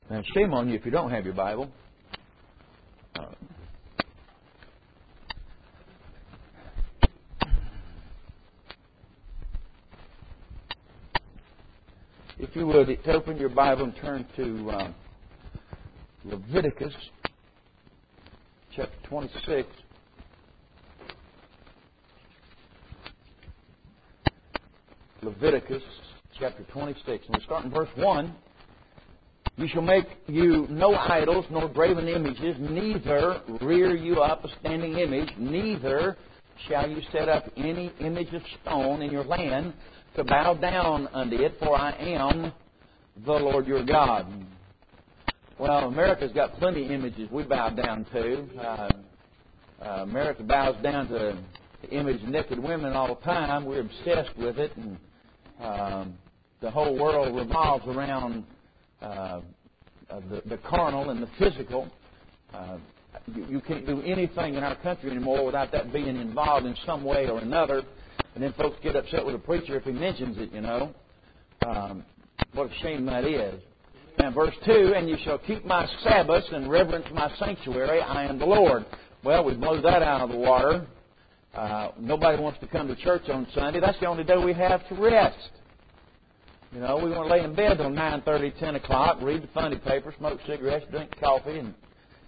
Now, shame on you if you don't have your Bible. If you would, open your Bible and turn to Leviticus chapter 26. Leviticus chapter 26. And we start in verse 1. You shall make you no idols, nor graven images, neither rear you up a standing image, neither shall you set up any image of stone in your land to bow down unto it, for I am the Lord your God. Well, America's got plenty of images we bow down to. America bows down to the image of naked women all the time. We're obsessed with it, and the whole world revolves around the carnal and the physical. You can't do anything in our country anymore without that being involved in some way or another. And then folks get upset with a preacher if he mentions it, you know. What a shame that is. Now, verse 2, and you shall keep my Sabbaths and reverence my sanctuary. I am the Lord. Well, we blow that out of the water. Nobody wants to come to church on Sunday. That's the only day we have to rest. You know, we want to lay in bed till 9:30, 10 o'clock, read the funny paper, smoke cigarettes, drink coffee, and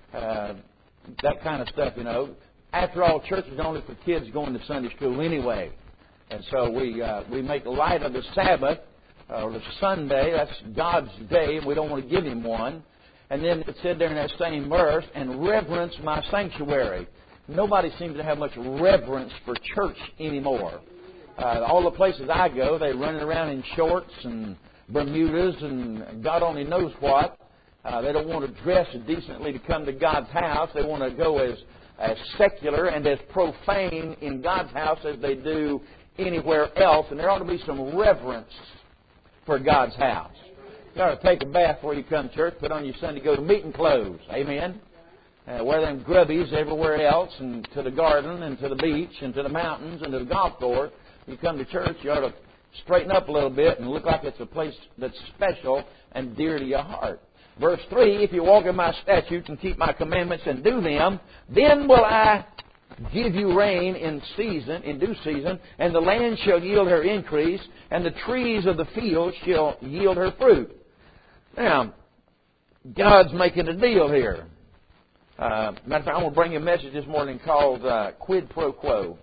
that kind of stuff, you know. After all, church is only for kids going to Sunday school anyway. And so we make light of the Sabbath, or the Sunday. That's God's day, and we don't want to give Him one. And then it said there in that same verse, and reverence my sanctuary. Nobody seems to have much reverence for church anymore. All the places I go, they're running around in shorts and Bermudas and God only knows what. They don't want to dress decently to come to God's house. They want to go as secular and as profane in God's house as they do anywhere else. And there ought to be some reverence for God's house. You ought to take a bath before you come to church, put on your Sunday go-to-meeting clothes. Amen? Wear them grubbies everywhere else, and to the garden, and to the beach, and to the mountains, and to the golf course. You come to church, you ought to straighten up a little bit and look like it's a place that's special and dear to your heart. Verse 3, if you walk in my statutes and keep my commandments and do them, then will I give you rain in due season, and the land shall yield her increase, and the trees of the field shall yield her fruit. Now, God's making a deal here. Matter of fact, I'm going to bring you a message this morning called Quid Pro Quo.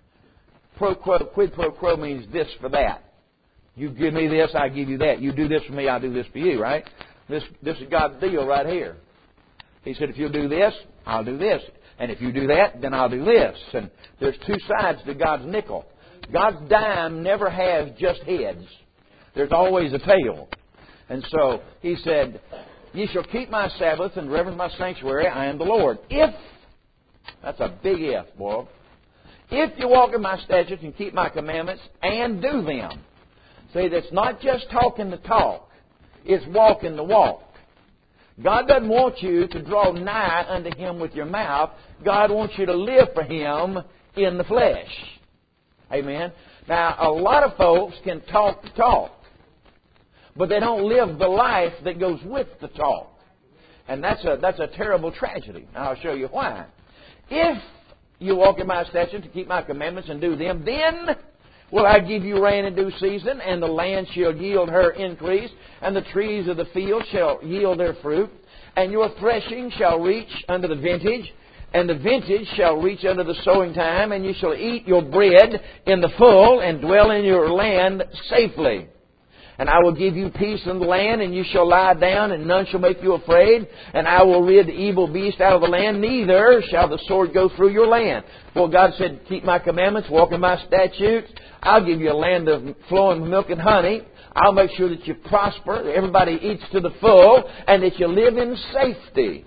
Quid pro quo means this for that. You give me this, I give you that. You do this for me, I'll do this for you, right? This is God's deal right here. He said, if you'll do this, I'll do this. And if you do that, then I'll do this. And there's two sides to God's nickel. God's dime never has just heads. There's always a tail. And so He said, ye shall keep my Sabbath and reverence my sanctuary. I am the Lord. If, that's a big if, boy. If you walk in my statutes and keep my commandments and do them. See, that's not just talking the talk. It's walking the walk. God doesn't want you to draw nigh unto Him with your mouth. God wants you to live for Him in the flesh. Amen. Now, a lot of folks can talk the talk, but they don't live the life that goes with the talk. And that's a terrible tragedy. Now, I'll show you why. If you walk in my statutes to keep my commandments and do them, then will I give you rain in due season, and the land shall yield her increase, and the trees of the field shall yield their fruit, and your threshing shall reach unto the vintage, and the vintage shall reach unto the sowing time, and you shall eat your bread in the full, and dwell in your land safely. And I will give you peace in the land, and you shall lie down, and none shall make you afraid. And I will rid the evil beast out of the land, neither shall the sword go through your land. For God said, keep my commandments, walk in my statutes. I'll give you a land of flowing milk and honey. I'll make sure that you prosper, that everybody eats to the full, and that you live in safety.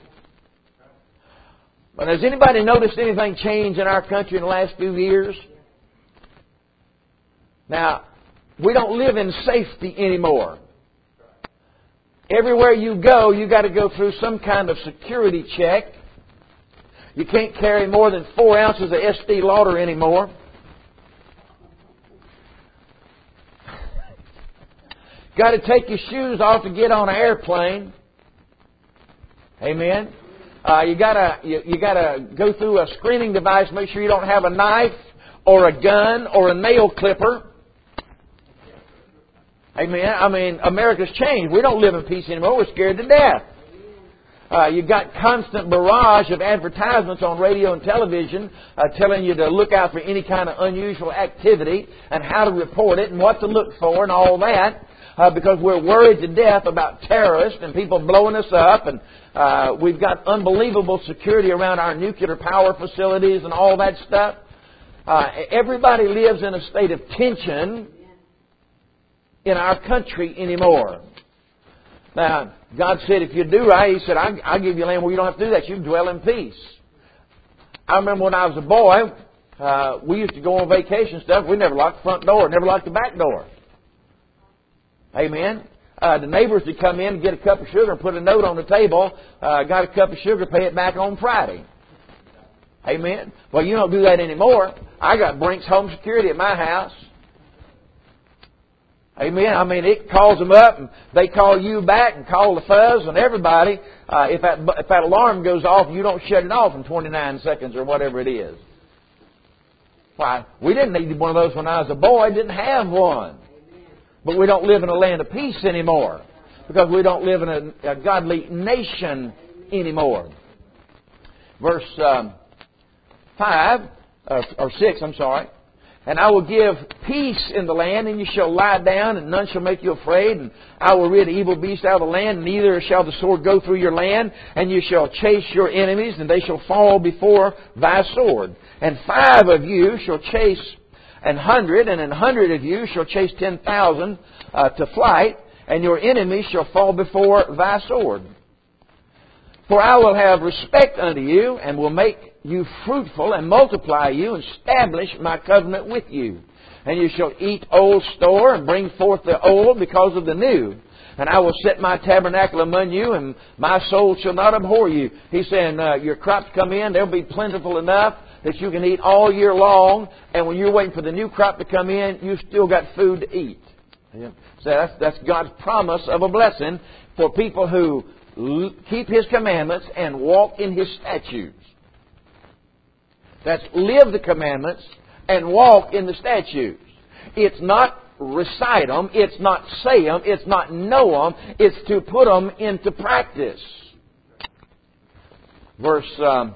But has anybody noticed anything change in our country in the last few years? Now, we don't live in safety anymore. Everywhere you go, you got to go through some kind of security check. You can't carry more than 4 ounces of Estee Lauder anymore. Got to take your shoes off to get on an airplane. Amen. You gotta go through a screening device. Make sure you don't have a knife or a gun or a nail clipper. Amen. I mean, America's changed. We don't live in peace anymore. We're scared to death. You've got constant barrage of advertisements on radio and television telling you to look out for any kind of unusual activity and how to report it and what to look for and all that because we're worried to death about terrorists and people blowing us up, and we've got unbelievable security around our nuclear power facilities and all that stuff. Everybody lives in a state of tension in our country anymore. Now, God said, if you do right, He said, I'll give you land where you don't have to do that. You can dwell in peace. I remember when I was a boy, we used to go on vacation and stuff. We never locked the front door, never locked the back door. Amen. The neighbors would come in and get a cup of sugar and put a note on the table. Got a cup of sugar, pay it back on Friday. Amen. Well, you don't do that anymore. I got Brink's Home Security at my house. Amen. I mean, it calls them up, and they call you back, and call the fuzz and everybody. If that alarm goes off, you don't shut it off in 29 seconds or whatever it is. Why? We didn't need one of those when I was a boy. Didn't have one. But we don't live in a land of peace anymore because we don't live in a godly nation anymore. Verse 6. I'm sorry. And I will give peace in the land, and you shall lie down, and none shall make you afraid. And I will rid evil beasts out of the land, neither shall the sword go through your land. And you shall chase your enemies, and they shall fall before thy sword. And 5 of you shall chase 100, and 100 of you shall chase 10,000 to flight, and your enemies shall fall before thy sword. For I will have respect unto you, and will make you fruitful, and multiply you, and establish my covenant with you. And you shall eat old store, and bring forth the old because of the new. And I will set my tabernacle among you, and my soul shall not abhor you. He's saying, your crops come in, they'll be plentiful enough that you can eat all year long, and when you're waiting for the new crop to come in, you've still got food to eat. So that's God's promise of a blessing for people who keep His commandments and walk in His statutes. That's live the commandments and walk in the statutes. It's not recite them, it's not say them, it's not know them, it's to put them into practice. Verse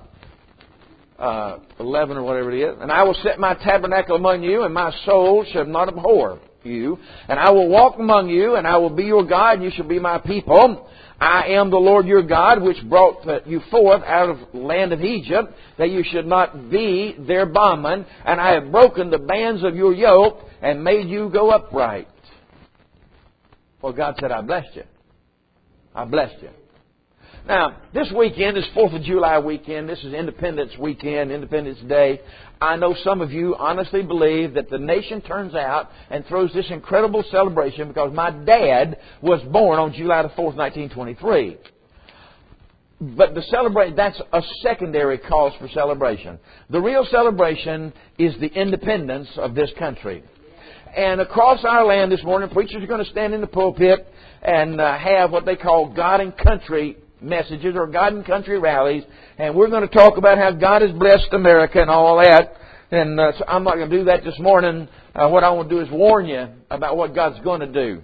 11 or whatever it is. And I will set my tabernacle among you, and my soul shall not abhor you. And I will walk among you, and I will be your God, and you shall be my people. I am the Lord your God, which brought you forth out of the land of Egypt, that you should not be their bondman. And I have broken the bands of your yoke, and made you go upright. Well, God said, I blessed you. I blessed you. Now, this weekend is 4th of July weekend. This is Independence Weekend, Independence Day. I know some of you honestly believe that the nation turns out and throws this incredible celebration because my dad was born on July the 4th, 1923. But that's a secondary cause for celebration. The real celebration is the independence of this country. And across our land this morning, preachers are going to stand in the pulpit and have what they call God and Country messages or God and Country rallies, and we're going to talk about how God has blessed America and all that. And so I'm not going to do that this morning. What I want to do is warn you about what God's going to do.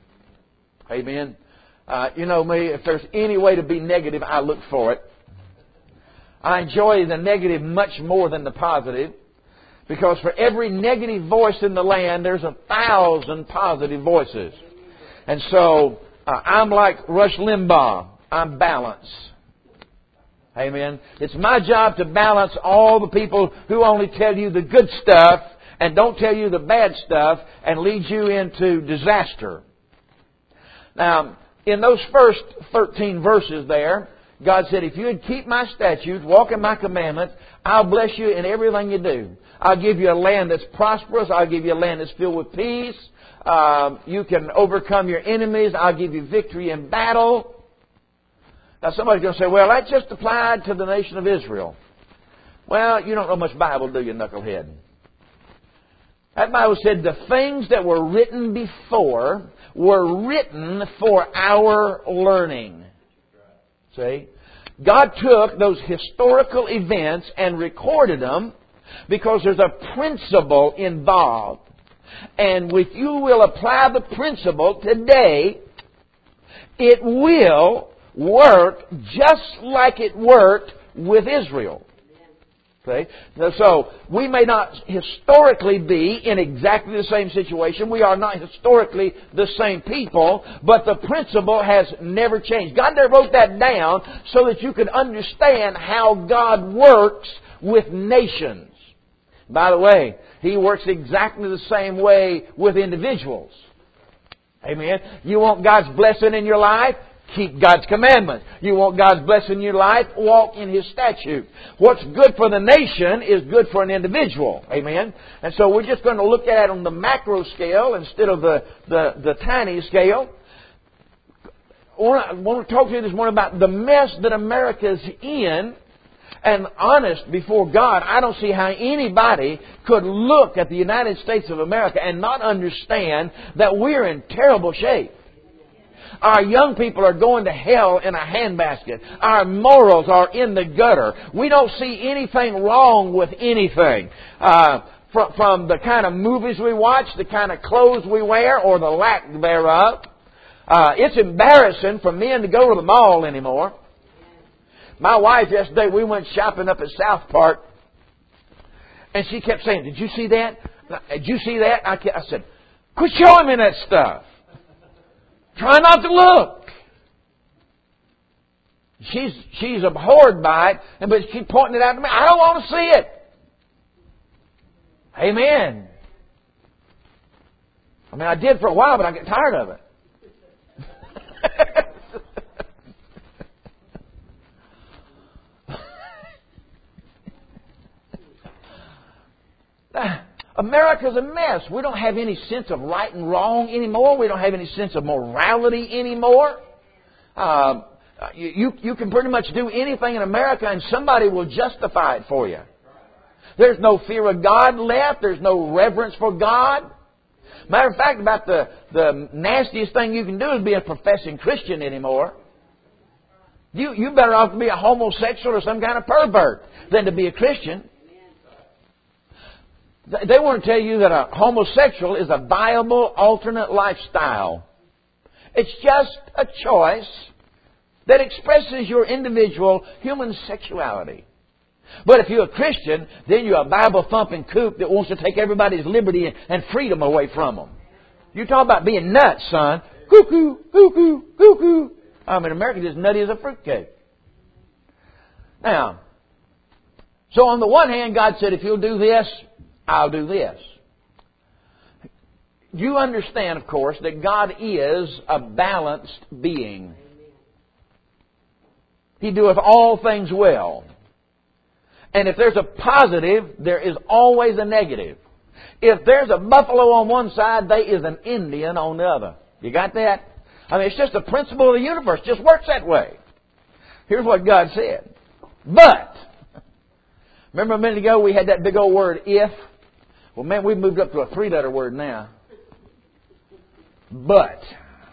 Amen. You know me, if there's any way to be negative, I look for it. I enjoy the negative much more than the positive, because for every negative voice in the land, there's 1,000 positive voices. And so I'm like Rush Limbaugh. I'm balanced. Amen. It's my job to balance all the people who only tell you the good stuff and don't tell you the bad stuff and lead you into disaster. Now, in those first 13 verses there, God said, if you would keep my statutes, walk in my commandments, I'll bless you in everything you do. I'll give you a land that's prosperous. I'll give you a land that's filled with peace. You can overcome your enemies. I'll give you victory in battle. Now somebody's going to say, well, that just applied to the nation of Israel. Well, you don't know much Bible, do you, knucklehead? That Bible said the things that were written before were written for our learning. See? God took those historical events and recorded them because there's a principle involved. And if you will apply the principle today, it will work just like it worked with Israel. Okay? So, we may not historically be in exactly the same situation. We are not historically the same people, but the principle has never changed. God never wrote that down so that you could understand how God works with nations. By the way, He works exactly the same way with individuals. Amen. You want God's blessing in your life? Keep God's commandments. You want God's blessing in your life? Walk in His statute. What's good for the nation is good for an individual. Amen. And so we're just going to look at it on the macro scale instead of the tiny scale. I want to talk to you this morning about the mess that America's in. And honest before God, I don't see how anybody could look at the United States of America and not understand that we're in terrible shape. Our young people are going to hell in a handbasket. Our morals are in the gutter. We don't see anything wrong with anything. From the kind of movies we watch, the kind of clothes we wear, or the lack thereof. It's embarrassing for men to go to the mall anymore. My wife yesterday, we went shopping up at South Park, and she kept saying, "Did you see that? Did you see that?" I said, "Quit showing me that stuff. Try not to look." She's abhorred by it, but she keeps pointing it out to me. I don't want to see it. Amen. I mean, I did for a while, but I get tired of it. America's a mess. We don't have any sense of right and wrong anymore. We don't have any sense of morality anymore. You can pretty much do anything in America and somebody will justify it for you. There's no fear of God left. There's no reverence for God. Matter of fact, about the nastiest thing you can do is be a professing Christian anymore. You better off to be a homosexual or some kind of pervert than to be a Christian. They want to tell you that a homosexual is a viable alternate lifestyle. It's just a choice that expresses your individual human sexuality. But if you're a Christian, then you're a Bible-thumping kook that wants to take everybody's liberty and freedom away from them. You talk about being nuts, son. Cuckoo, cuckoo, cuckoo. I mean, America's as nutty as a fruitcake. Now, so on the one hand, God said, if you'll do this, I'll do this. You understand, of course, that God is a balanced being. He doeth all things well. And if there's a positive, there is always a negative. If there's a buffalo on one side, there is an Indian on the other. You got that? I mean, it's just the principle of the universe. It just works that way. Here's what God said. But, remember a minute ago we had that big old word, if? Well, man, we've moved up to a 3-letter word now. But,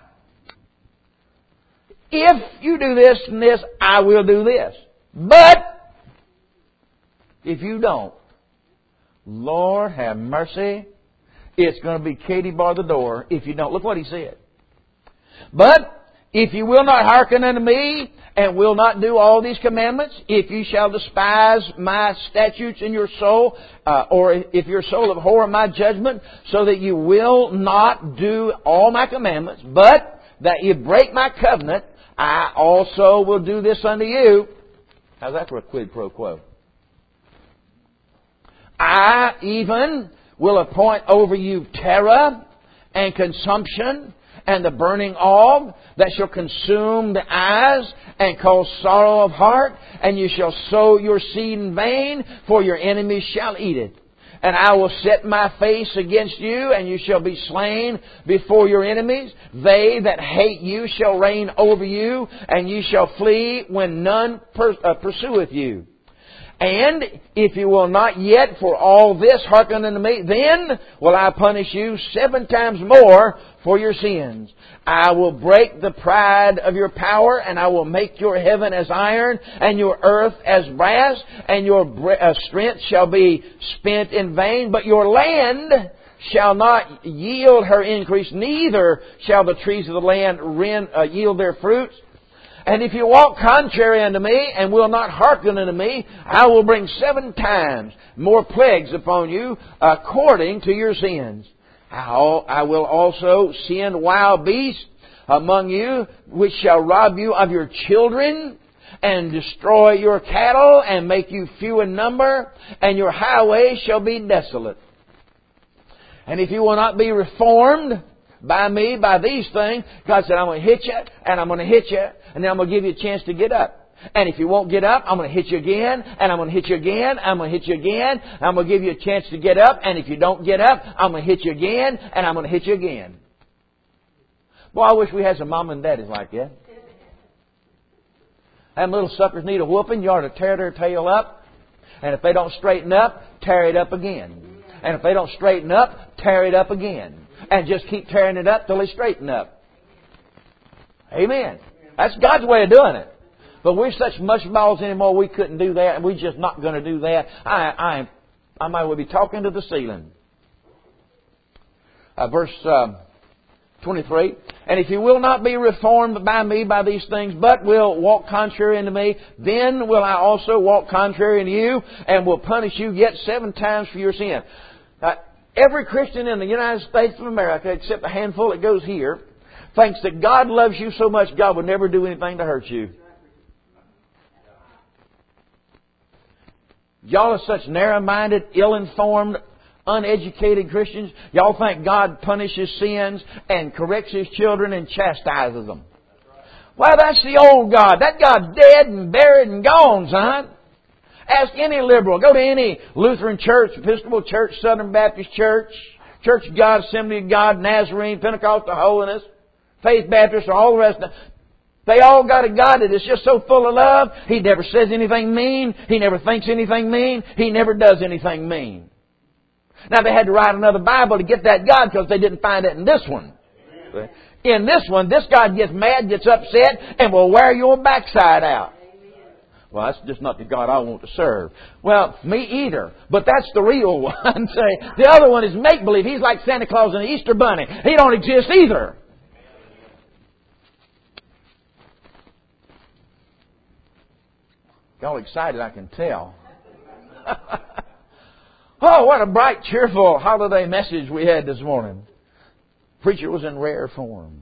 if you do this and this, I will do this. But, if you don't, Lord have mercy, it's going to be Katie bar the door if you don't. Look what He said. But, if you will not hearken unto me, and will not do all these commandments, if you shall despise my statutes in your soul, or if your soul abhor my judgment, so that you will not do all my commandments, but that you break my covenant, I also will do this unto you. How's that for a quid pro quo? I even will appoint over you terror and consumption and the burning of that shall consume the eyes and cause sorrow of heart, and you shall sow your seed in vain, for your enemies shall eat it. And I will set my face against you, and you shall be slain before your enemies. They that hate you shall reign over you, and you shall flee when none pursueth you. And if you will not yet for all this hearken unto me, then will I punish you 7 times more for your sins. I will break the pride of your power, and I will make your heaven as iron, and your earth as brass, and your strength shall be spent in vain. But your land shall not yield her increase, neither shall the trees of the land yield their fruits. And if you walk contrary unto me, and will not hearken unto me, I will bring 7 times more plagues upon you, according to your sins. I will also send wild beasts among you, which shall rob you of your children, and destroy your cattle, and make you few in number, and your highways shall be desolate. And if you will not be reformed by me, by these things, God said, I'm going to hit you, and I'm going to hit you, and then I'm going to give you a chance to get up. And if you won't get up, I'm going to hit you again, and I'm going to hit you again, I'm going to hit you again, and I'm going to give you a chance to get up, and if you don't get up, I'm going to hit you again, and I'm going to hit you again. Boy, I wish we had some mom and daddies like that. Them little suckers need a whooping, you ought to tear their tail up, and if they don't straighten up, tear it up again. And if they don't straighten up, tear it up again. And just keep tearing it up till they straighten up. Amen. That's God's way of doing it. But we're such mushballs anymore, we couldn't do that, and we're just not going to do that. I might well be talking to the ceiling. Verse 23. And if you will not be reformed by me by these things, but will walk contrary unto me, then will I also walk contrary unto you, and will punish you yet 7 times for your sin. Every Christian in the United States of America, except a handful that goes here, thinks that God loves you so much God would never do anything to hurt you. Y'all are such narrow-minded, ill-informed, uneducated Christians. Y'all think God punishes sins and corrects His children and chastises them. Well, that's the old God. That God's dead and buried and gone, son. Ask any liberal. Go to any Lutheran church, Episcopal church, Southern Baptist church, Church of God, Assembly of God, Nazarene, Pentecostal Holiness, Faith Baptist, or all the rest of them. They all got a God that is just so full of love. He never says anything mean. He never thinks anything mean. He never does anything mean. Now, they had to write another Bible to get that God because they didn't find it in this one. In this one, this God gets mad, gets upset, and will wear your backside out. Well, that's just not the God I want to serve. Well, me either. But that's the real one. The other one is make-believe. He's like Santa Claus and the Easter Bunny. He don't exist either. Y'all excited, I can tell. Oh, what a bright, cheerful holiday message we had this morning. Preacher was in rare form.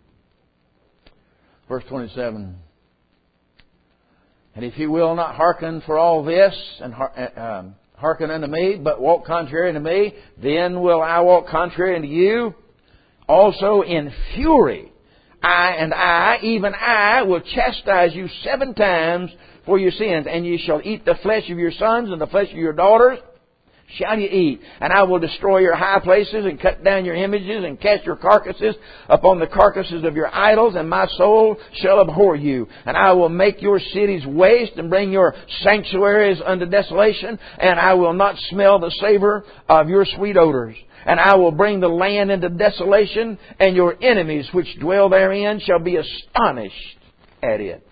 Verse 27. And if you will not hearken for all this, and hearken unto me, but walk contrary unto me, then will I walk contrary unto you. Also in fury, I, even I, will chastise you 7 times for your sins, and ye shall eat the flesh of your sons and the flesh of your daughters shall ye eat. And I will destroy your high places, and cut down your images, and cast your carcasses upon the carcasses of your idols, and my soul shall abhor you. And I will make your cities waste, and bring your sanctuaries unto desolation, and I will not smell the savor of your sweet odors. And I will bring the land into desolation, and your enemies which dwell therein shall be astonished at it.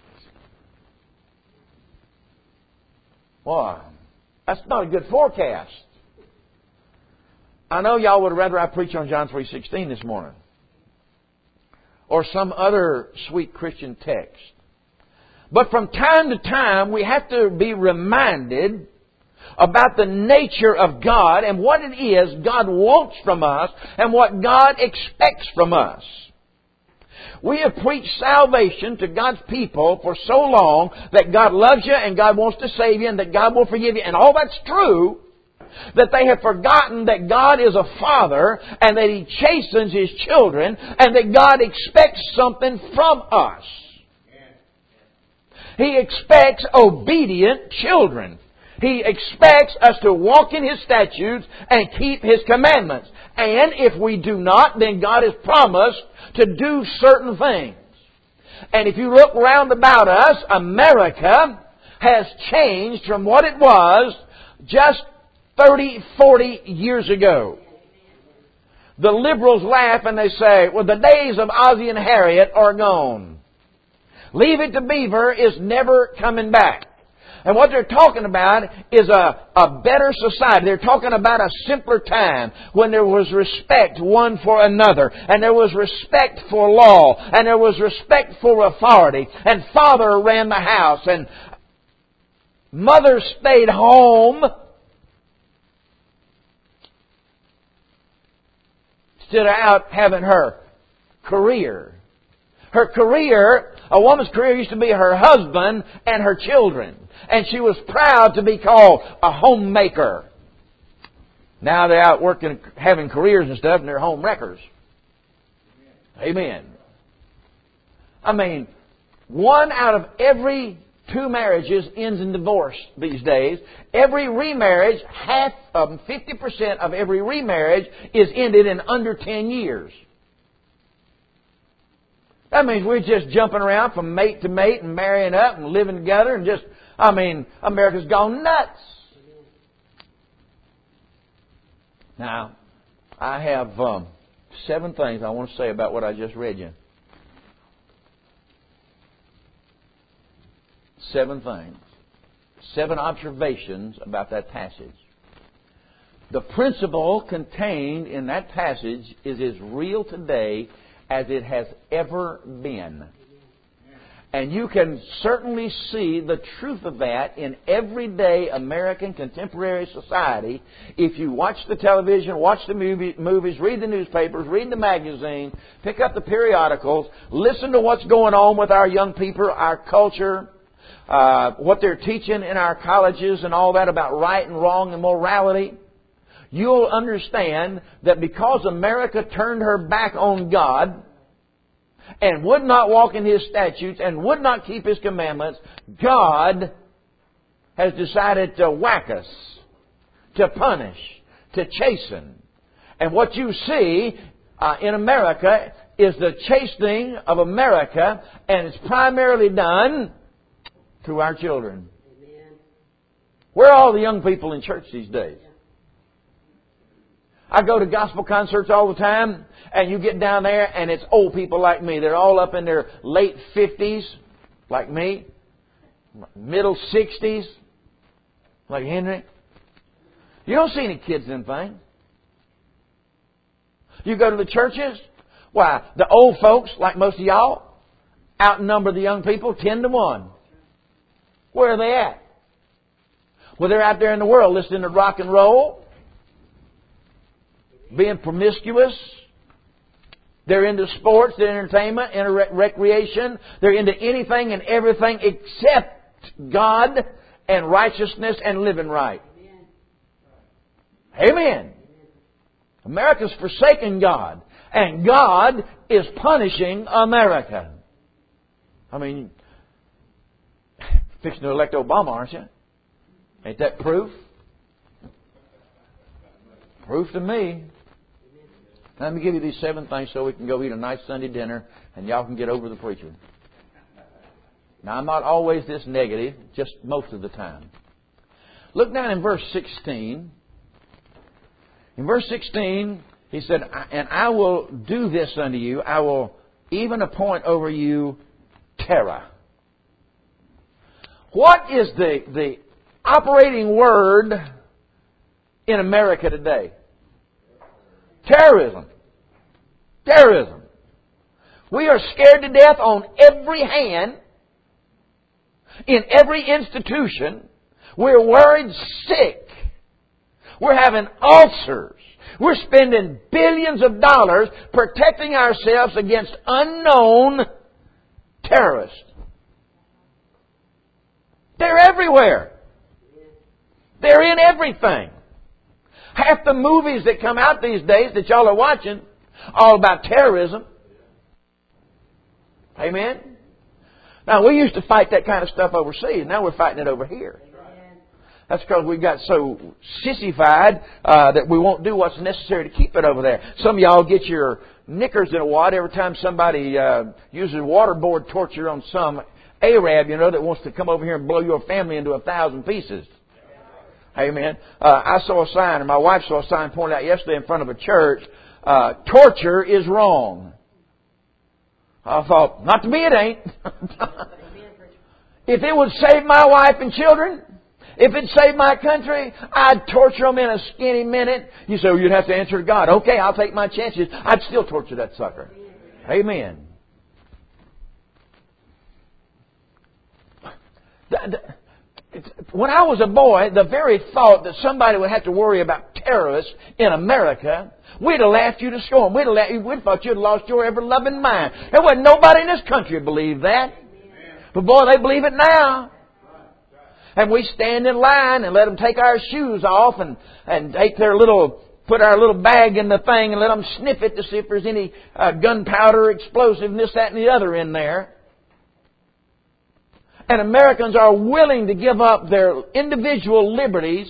Boy, that's not a good forecast. I know y'all would rather I preach on John 3:16 this morning, or some other sweet Christian text. But from time to time, we have to be reminded about the nature of God and what it is God wants from us and what God expects from us. We have preached salvation to God's people for so long that God loves you and God wants to save you and that God will forgive you. And all that's true, that they have forgotten that God is a Father and that He chastens His children and that God expects something from us. He expects obedient children. He expects us to walk in His statutes and keep His commandments. And if we do not, then God has promised to do certain things. And if you look round about us, America has changed from what it was just 30, 40 years ago. The liberals laugh and they say, well, the days of Ozzie and Harriet are gone. Leave It to Beaver is never coming back. And what they're talking about is a better society. They're talking about a simpler time when there was respect one for another. And there was respect for law. And there was respect for authority. And father ran the house. And mother stayed home. Instead of out having her career. Her career, a woman's career used to be her husband and her children. And she was proud to be called a homemaker. Now they're out working, having careers and stuff, and they're home wreckers. Amen. I mean, 1 out of every 2 marriages ends in divorce these days. Every remarriage, 50% of every remarriage is ended in under 10 years. That means we're just jumping around from mate to mate and marrying up and living together and just, America's gone nuts. Now, I have 7 things I want to say about what I just read you. 7 things. 7 observations about that passage. The principle contained in that passage is as real today as it has ever been. And you can certainly see the truth of that in everyday American contemporary society if you watch the television, watch the movies, read the newspapers, read the magazine, pick up the periodicals, listen to what's going on with our young people, our culture, what they're teaching in our colleges and all that about right and wrong and morality. You'll understand that because America turned her back on God and would not walk in His statutes and would not keep His commandments, God has decided to whack us, to punish, to chasten. And what you see in America is the chastening of America, and it's primarily done through our children. Amen. Where are all the young people in church these days? I go to gospel concerts all the time, and you get down there, and it's old people like me. They're all up in their late 50s, like me, middle 60s, like Henry. You don't see any kids in things. You go to the churches, why, the old folks, like most of y'all, outnumber the young people 10 to 1. Where are they at? Well, they're out there in the world listening to rock and roll, being promiscuous. They're into sports, they're entertainment, into recreation. They're into anything and everything except God and righteousness and living right. Amen. Amen. America's forsaken God, and God is punishing America. I mean, fixing to elect Obama, aren't you? Ain't that proof? Proof to me. Let me give you these 7 things so we can go eat a nice Sunday dinner and y'all can get over the preacher. Now, I'm not always this negative, just most of the time. Look down in verse 16. In verse 16, he said, and I will do this unto you. I will even appoint over you terror. What is the operating word in America today? Terrorism. Terrorism. We are scared to death on every hand, in every institution. We're worried sick. We're having ulcers. We're spending billions of dollars protecting ourselves against unknown terrorists. They're everywhere. They're in everything. Half the movies that come out these days that y'all are watching all about terrorism. Amen? Now, we used to fight that kind of stuff overseas. Now we're fighting it over here. That's because we got so sissified that we won't do what's necessary to keep it over there. Some of y'all get your knickers in a wad every time somebody uses waterboard torture on some Arab, that wants to come over here and blow your family into 1,000 pieces. Amen. I saw a sign, and my wife saw a sign pointed out yesterday in front of a church. Torture is wrong. I thought, not to me it ain't. If it would save my wife and children, if it saved my country, I'd torture them in a skinny minute. You say, well, you'd have to answer to God. Okay, I'll take my chances. I'd still torture that sucker. Amen. When I was a boy, the very thought that somebody would have to worry about terrorists in America, we'd have laughed you to scorn. We'd have thought you'd lost your ever-loving mind. There wasn't nobody in this country who believed that. But boy, they believe it now. And we stand in line and let them take our shoes off and take put our little bag in the thing and let them sniff it to see if there's any gunpowder, explosive, and this, that, and the other in there. And Americans are willing to give up their individual liberties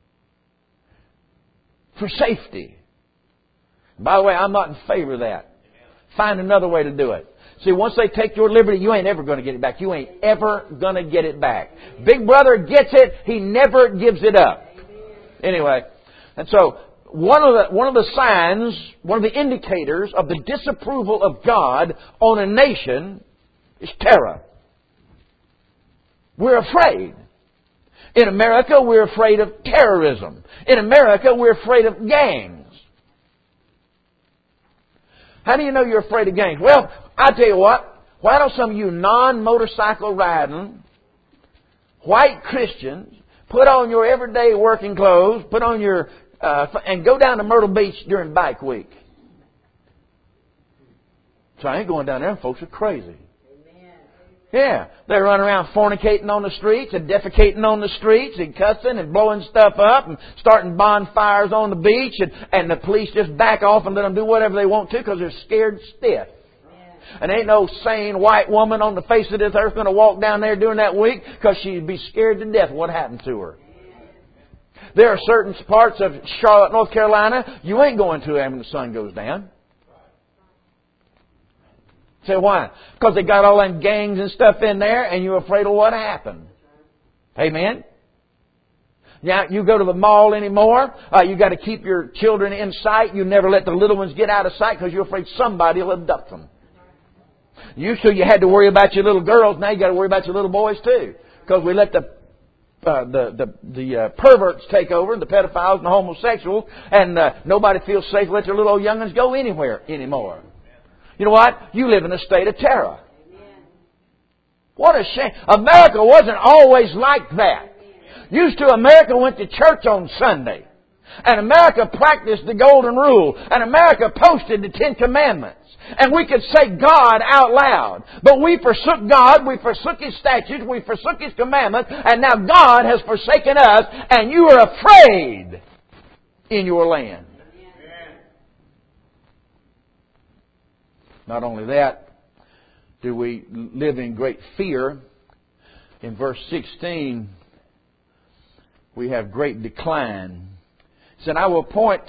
for safety. By the way, I'm not in favor of that. Find another way to do it. See, once they take your liberty, you ain't ever going to get it back. You ain't ever going to get it back. Big Brother gets it. He never gives it up. Anyway, and so one of the signs, one of the indicators of the disapproval of God on a nation is terror. We're afraid. In America, we're afraid of terrorism. In America, we're afraid of gangs. How do you know you're afraid of gangs? Well, I tell you what. Why don't some of you non-motorcycle riding white Christians put on your everyday working clothes, put on your and go down to Myrtle Beach during Bike Week? So I ain't going down there. Folks are crazy. Yeah, they run around fornicating on the streets and defecating on the streets and cussing and blowing stuff up and starting bonfires on the beach and the police just back off and let them do whatever they want to because they're scared stiff. And ain't no sane white woman on the face of this earth going to walk down there during that week because she'd be scared to death what happened to her. There are certain parts of Charlotte, North Carolina, you ain't going to when the sun goes down. Say why? Because they got all them gangs and stuff in there and you're afraid of what happened. Amen? Now, you go to the mall anymore, you got to keep your children in sight. You never let the little ones get out of sight because you're afraid somebody will abduct them. Used to you had to worry about your little girls. Now you got to worry about your little boys too. Because we let the perverts take over, the pedophiles and the homosexuals, and nobody feels safe to let their little old young'uns go anywhere anymore. You know what? You live in a state of terror. What a shame. America wasn't always like that. Used to, America went to church on Sunday. And America practiced the Golden Rule. And America posted the 10 Commandments. And we could say God out loud. But we forsook God, we forsook His statutes, we forsook His commandments, and now God has forsaken us, and you are afraid in your land. Not only that, do we live in great fear. In verse 16, we have great decline. It said, I will appoint,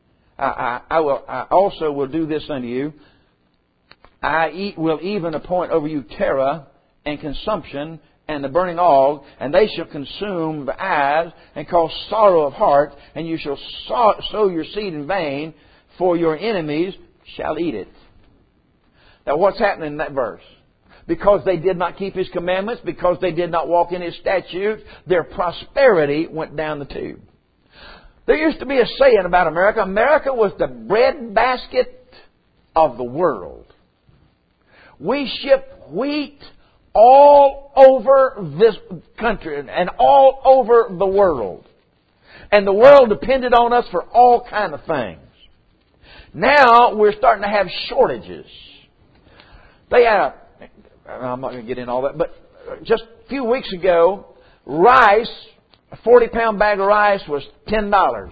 I also will do this unto you. I will even appoint over you terror and consumption and the burning ague, and they shall consume the eyes and cause sorrow of heart, and you shall sow your seed in vain, for your enemies shall eat it. Now what's happening in that verse? Because they did not keep His commandments, because they did not walk in His statutes, their prosperity went down the tube. There used to be a saying about America. America was the breadbasket of the world. We ship wheat all over this country and all over the world. And the world depended on us for all kind of things. Now we're starting to have shortages. I'm not going to get in all that, but just a few weeks ago, rice, a 40-pound bag of rice was $10.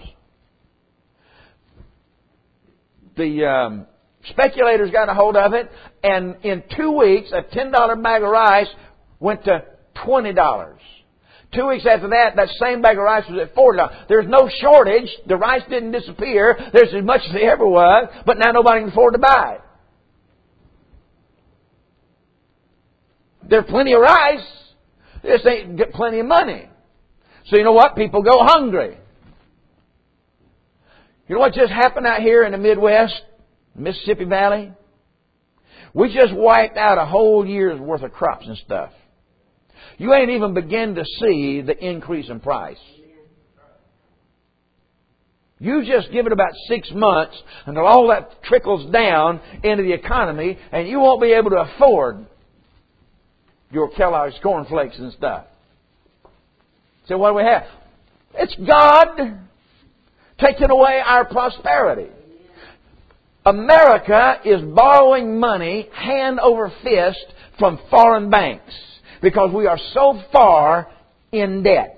The speculators got a hold of it, and in 2 weeks, a $10 bag of rice went to $20. 2 weeks after that, that same bag of rice was at $40. There's no shortage. The rice didn't disappear. There's as much as there ever was, but now nobody can afford to buy it. There's plenty of rice. This ain't got plenty of money. So you know what? People go hungry. You know what just happened out here in the Midwest, Mississippi Valley? We just wiped out a whole year's worth of crops and stuff. You ain't even begun to see the increase in price. You just give it about 6 months until all that trickles down into the economy, and you won't be able to afford your Kellogg's cornflakes and stuff. So what do we have? It's God taking away our prosperity. America is borrowing money hand over fist from foreign banks because we are so far in debt.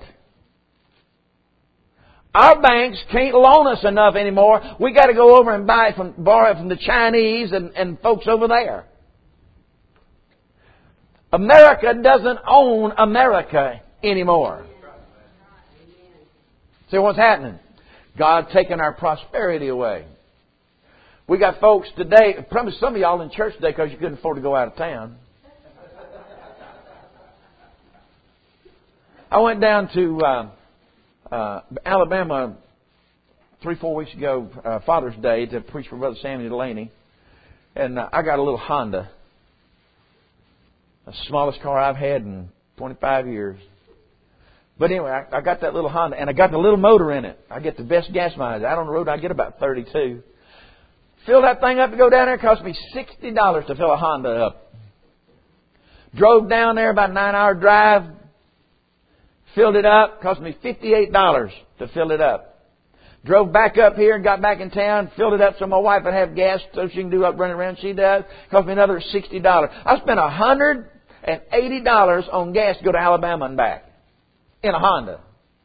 Our banks can't loan us enough anymore. We got to go over and borrow it from the Chinese and folks over there. America doesn't own America anymore. See what's happening? God's taking our prosperity away. We got folks today, probably some of y'all in church today because you couldn't afford to go out of town. I went down to Alabama 3-4 weeks ago, Father's Day, to preach for Brother Sammy Delaney. And I got a little Honda. The smallest car I've had in 25 years. But anyway, I got that little Honda, and I got the little motor in it. I get the best gas mileage. Out on the road, I get about 32. Fill that thing up to go down there. It cost me $60 to fill a Honda up. Drove down there, about a 9-hour drive. Filled it up. Cost me $58 to fill it up. Drove back up here and got back in town. Filled it up so my wife would have gas so she can do up running around. She does. Cost me another $60. I spent $180 on gas to go to Alabama and back. In a Honda.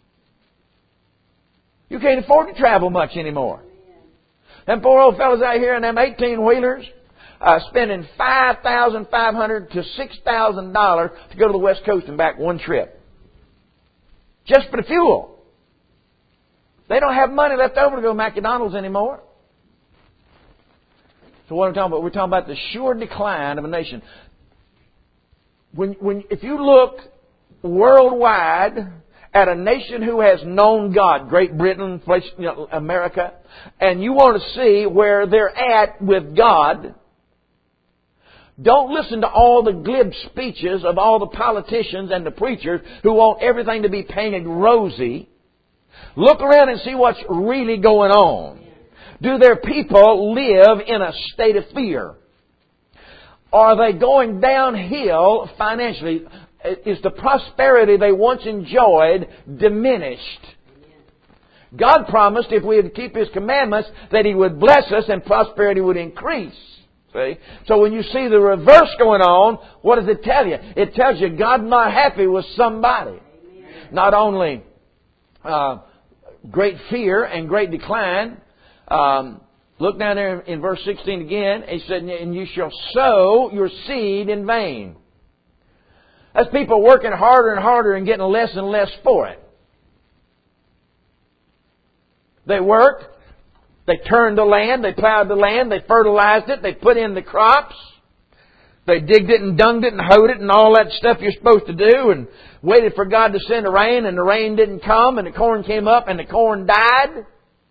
You can't afford to travel much anymore. Them poor old fellas out here in them 18-wheelers spending $5,500 to $6,000 to go to the West Coast and back one trip. Just for the fuel. They don't have money left over to go to McDonald's anymore. So what are we talking about? We're talking about the sure decline of a nation. If you look worldwide at a nation who has known God, Great Britain, America, and you want to see where they're at with God, don't listen to all the glib speeches of all the politicians and the preachers who want everything to be painted rosy. Look around and see what's really going on. Do their people live in a state of fear? Are they going downhill financially? Is the prosperity they once enjoyed diminished? God promised if we would keep His commandments that He would bless us and prosperity would increase. See? So when you see the reverse going on, what does it tell you? It tells you God's not happy with somebody. Not only great fear and great decline. Look down there in verse 16 again. He said, and you shall sow your seed in vain. That's people working harder and harder and getting less and less for it. They worked. They turned the land. They plowed the land. They fertilized it. They put in the crops. They digged it and dunged it and hoed it and all that stuff you're supposed to do and waited for God to send a rain, and the rain didn't come, and the corn came up and the corn died.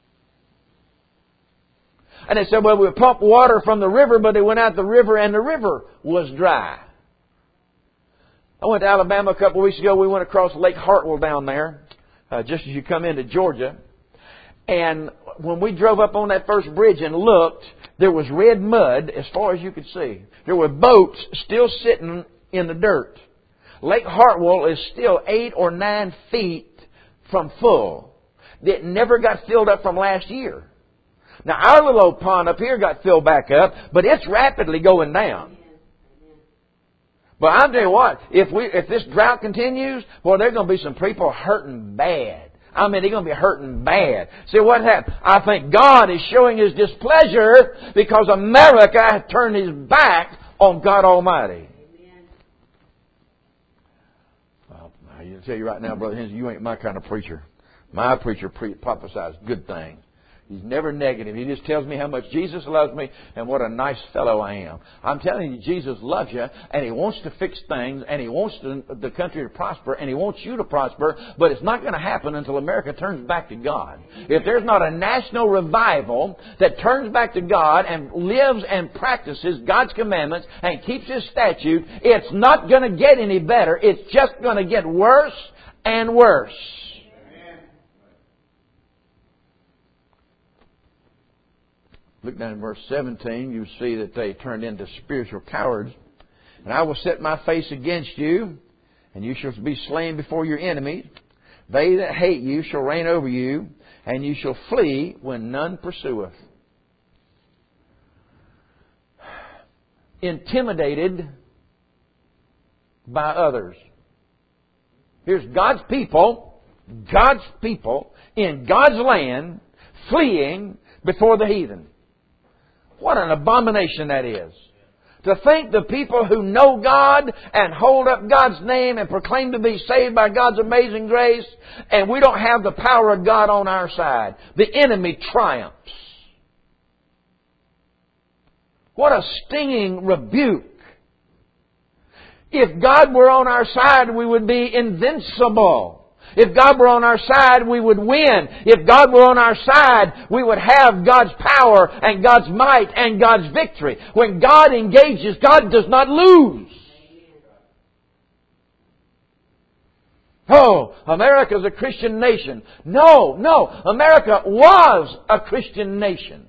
And they said, well, we pumped water from the river, but they went out the river and the river was dry. I went to Alabama a couple of weeks ago. We went across Lake Hartwell down there, just as you come into Georgia. And when we drove up on that first bridge and looked, there was red mud as far as you could see. There were boats still sitting in the dirt. Lake Hartwell is still 8 or 9 feet from full. It never got filled up from last year. Now, our little old pond up here got filled back up, but it's rapidly going down. But I'll tell you what, if this drought continues, well, there are going to be some people hurting bad. I mean, they're going to be hurting bad. See what happened? I think God is showing His displeasure because America has turned His back on God Almighty. Amen. Well, I'll tell you right now, Brother Henry, you ain't my kind of preacher. My preacher prophesies good things. He's never negative. He just tells me how much Jesus loves me and what a nice fellow I am. I'm telling you, Jesus loves you, and He wants to fix things, and He wants the country to prosper, and He wants you to prosper, but it's not going to happen until America turns back to God. If there's not a national revival that turns back to God and lives and practices God's commandments and keeps His statute, it's not going to get any better. It's just going to get worse and worse. Look down in verse 17, you see that they turned into spiritual cowards. And I will set my face against you, and you shall be slain before your enemies. They that hate you shall reign over you, and you shall flee when none pursueth. Intimidated by others. Here's God's people in God's land, fleeing before the heathen. What an abomination that is. To think the people who know God and hold up God's name and proclaim to be saved by God's amazing grace, and we don't have the power of God on our side. The enemy triumphs. What a stinging rebuke. If God were on our side, we would be invincible. If God were on our side, we would win. If God were on our side, we would have God's power and God's might and God's victory. When God engages, God does not lose. Oh, America's a Christian nation. No. America was a Christian nation.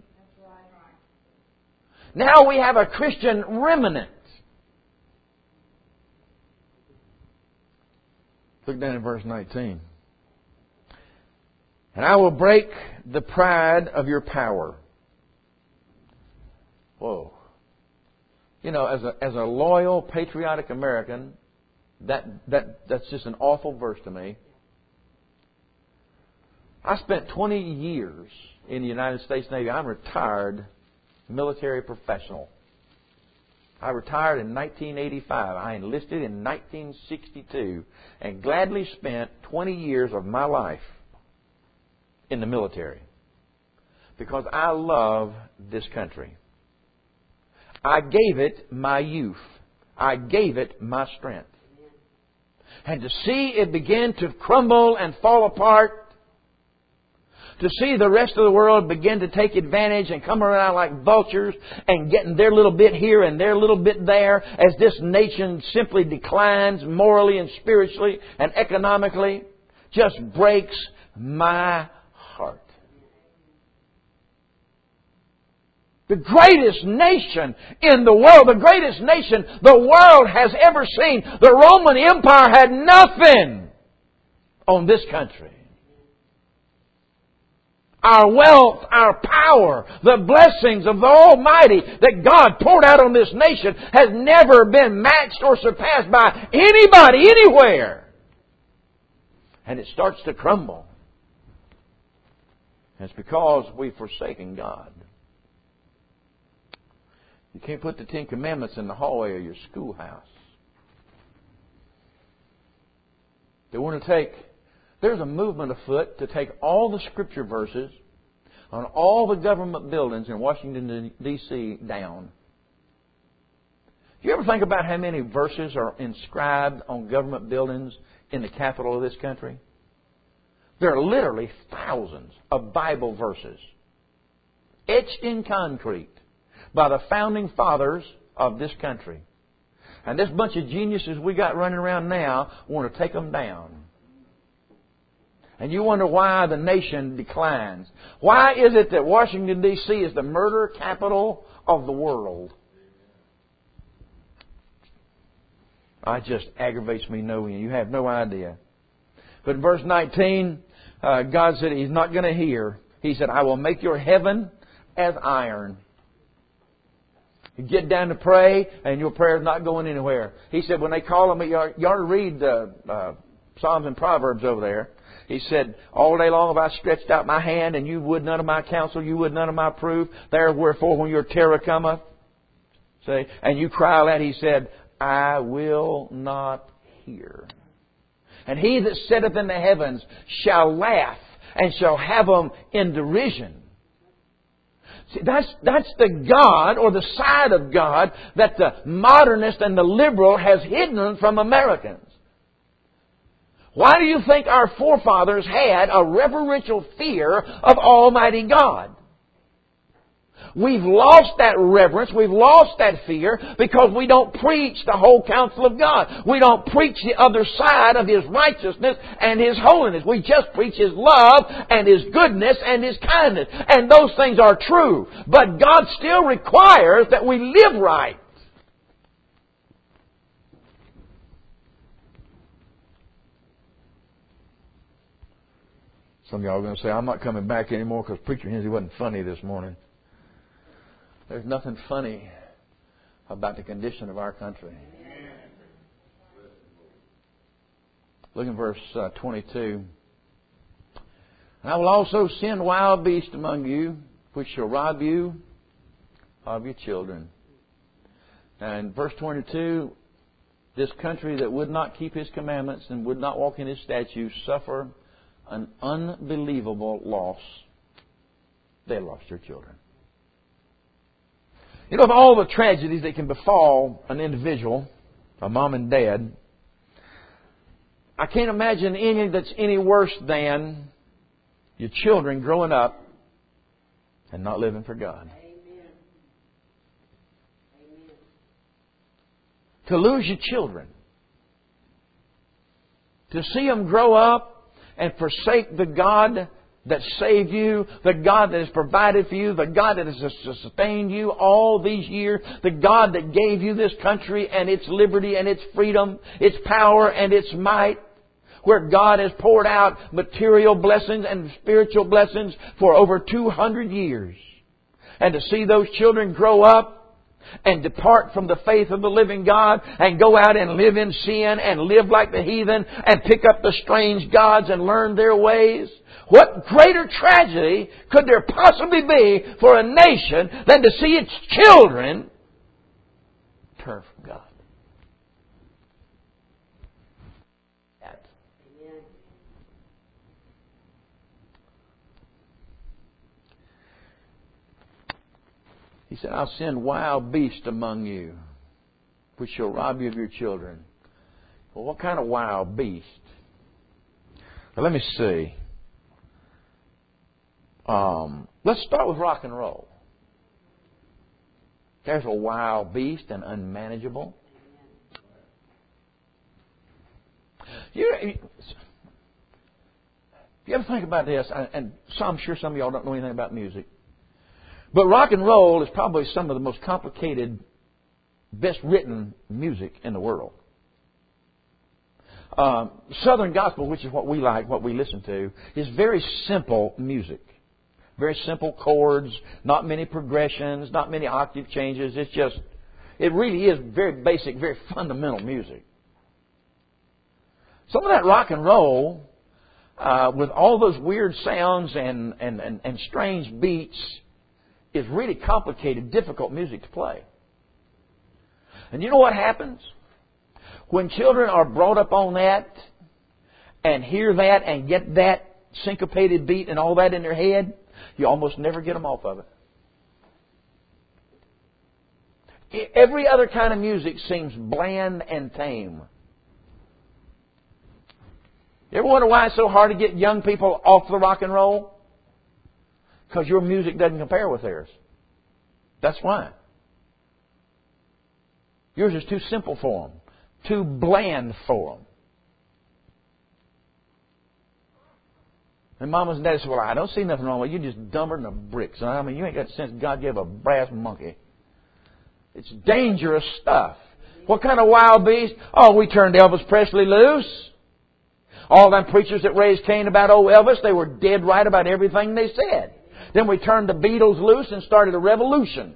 Now we have a Christian remnant. Look down in verse 19. And I will break the pride of your power. Whoa. You know, as a loyal, patriotic American, that's just an awful verse to me. I spent 20 years in the United States Navy. I'm a retired military professional. I retired in 1985. I enlisted in 1962 and gladly spent 20 years of my life in the military because I love this country. I gave it my youth. I gave it my strength. And to see it begin to crumble and fall apart, to see the rest of the world begin to take advantage and come around like vultures and getting their little bit here and their little bit there as this nation simply declines morally and spiritually and economically, just breaks my heart. The greatest nation in the world, the greatest nation the world has ever seen, the Roman Empire had nothing on this country. Our wealth, our power, the blessings of the Almighty that God poured out on this nation has never been matched or surpassed by anybody, anywhere. And it starts to crumble. And it's because we've forsaken God. You can't put the 10 Commandments in the hallway of your schoolhouse. They want to take... There's a movement afoot to take all the Scripture verses on all the government buildings in Washington, D.C. down. Do you ever think about how many verses are inscribed on government buildings in the capital of this country? There are literally thousands of Bible verses etched in concrete by the founding fathers of this country. And this bunch of geniuses we got running around now want to take them down. And you wonder why the nation declines. Why is it that Washington, D.C. is the murder capital of the world? It just aggravates me knowing you have no idea. But in verse 19, God said He's not going to hear. He said, I will make your heaven as iron. You get down to pray and your prayer is not going anywhere. He said when they call on me, you ought to read the Psalms and Proverbs over there. He said, all day long have I stretched out my hand, and you would none of my counsel, you would none of my proof. Wherefore, when your terror cometh, say, and you cry aloud, He said, I will not hear. And He that sitteth in the heavens shall laugh, and shall have them in derision. See, that's the God or the side of God that the modernist and the liberal has hidden from Americans. Why do you think our forefathers had a reverential fear of Almighty God? We've lost that reverence, we've lost that fear because we don't preach the whole counsel of God. We don't preach the other side of His righteousness and His holiness. We just preach His love and His goodness and His kindness. And those things are true. But God still requires that we live right. Some of y'all are going to say, I'm not coming back anymore because Preacher Hensy wasn't funny this morning. There's nothing funny about the condition of our country. Look in verse 22. And I will also send wild beasts among you, which shall rob you of your children. And verse 22, this country that would not keep His commandments and would not walk in His statutes suffer an unbelievable loss. They lost their children. You know, of all the tragedies that can befall an individual, a mom and dad, I can't imagine any that's any worse than your children growing up and not living for God. Amen. Amen. To lose your children. To see them grow up and forsake the God that saved you, the God that has provided for you, the God that has sustained you all these years, the God that gave you this country and its liberty and its freedom, its power and its might, where God has poured out material blessings and spiritual blessings for over 200 years. And to see those children grow up and depart from the faith of the living God and go out and live in sin and live like the heathen and pick up the strange gods and learn their ways. What greater tragedy could there possibly be for a nation than to see its children turn from God? He said, I'll send wild beasts among you, which shall rob you of your children. Well, what kind of wild beast? Well, let me see. Let's start with rock and roll. There's a wild beast and unmanageable. You ever think about this? And I'm sure some of y'all don't know anything about music. But rock and roll is probably some of the most complicated, best written music in the world. Southern gospel, which is what we like, what we listen to, is very simple music. Very simple chords, not many progressions, not many octave changes. It really is very basic, very fundamental music. Some of that rock and roll, with all those weird sounds and strange beats, is really complicated, difficult music to play. And you know what happens? When children are brought up on that and hear that and get that syncopated beat and all that in their head, you almost never get them off of it. Every other kind of music seems bland and tame. You ever wonder why it's so hard to get young people off the rock and roll? Because your music doesn't compare with theirs. That's why. Yours is too simple for them. Too bland for them. And mamas and daddies say, well, I don't see nothing wrong with you. You're just dumber than a brick. So, I mean, you ain't got the sense God gave a brass monkey. It's dangerous stuff. What kind of wild beast? Oh, we turned Elvis Presley loose. All them preachers that raised Cain about old Elvis, they were dead right about everything they said. Then we turned the Beatles loose and started a revolution.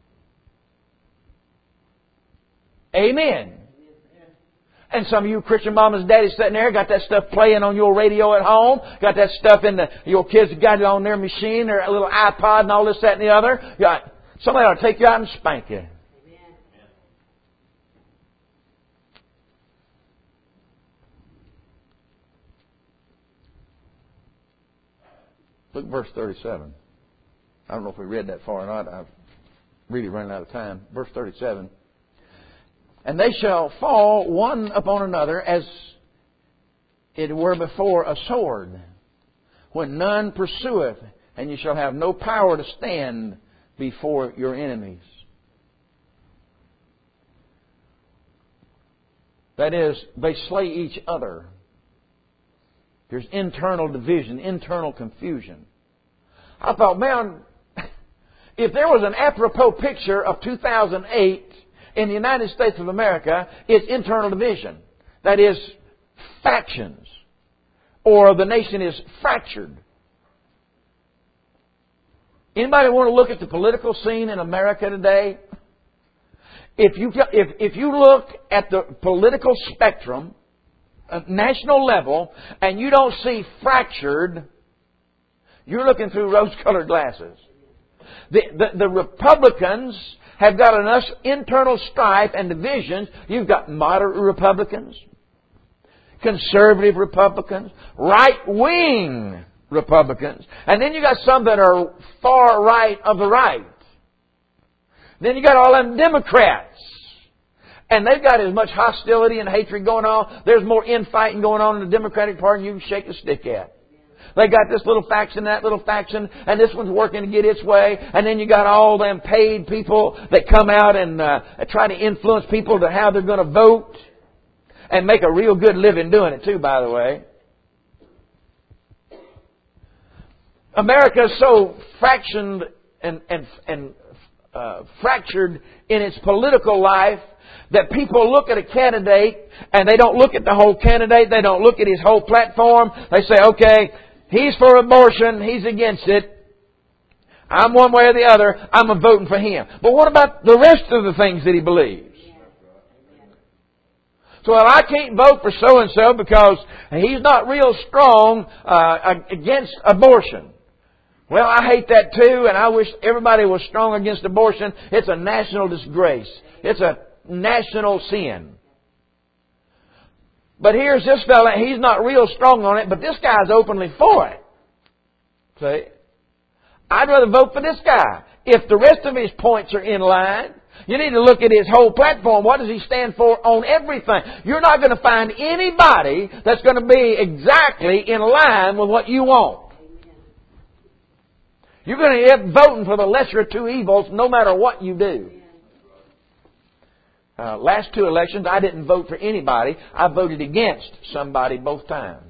Amen. And some of you Christian mamas and daddies sitting there, got that stuff playing on your radio at home, got that stuff in your kids got it on their machine, their little iPod and all this, that, and the other. Somebody ought to take you out and spank you. Look at verse 37. I don't know if we read that far or not. I've really run out of time. Verse 37. And they shall fall one upon another as it were before a sword, when none pursueth, and you shall have no power to stand before your enemies. That is, they slay each other. There's internal division, internal confusion. I thought, man, if there was an apropos picture of 2008 in the United States of America, it's internal division. That is, factions. Or the nation is fractured. Anybody want to look at the political scene in America today? If you look at the political spectrum, at national level, and you don't see fractured, you're looking through rose-colored glasses. The Republicans have got enough internal strife and divisions. You've got moderate Republicans, conservative Republicans, right-wing Republicans, and then you got some that are far right of the right. Then you got all them Democrats. And they've got as much hostility and hatred going on. There's more infighting going on in the Democratic Party than you can shake a stick at. They got this little faction, that little faction, and this one's working to get its way. And then you got all them paid people that come out and try to influence people to how they're going to vote. And make a real good living doing it too, by the way. America is so fractioned and fractured in its political life that people look at a candidate and they don't look at the whole candidate. They don't look at his whole platform. They say, okay, he's for abortion. He's against it. I'm one way or the other. I'm voting for him. But what about the rest of the things that he believes? So I can't vote for so-and-so because he's not real strong against abortion. Well, I hate that too, and I wish everybody was strong against abortion. It's a national disgrace. It's a national sin. But here's this fella, he's not real strong on it, but this guy's openly for it. See? I'd rather vote for this guy. If the rest of his points are in line, you need to look at his whole platform. What does he stand for on everything? You're not going to find anybody that's going to be exactly in line with what you want. You're going to end up voting for the lesser of two evils no matter what you do. Last two elections, I didn't vote for anybody. I voted against somebody both times.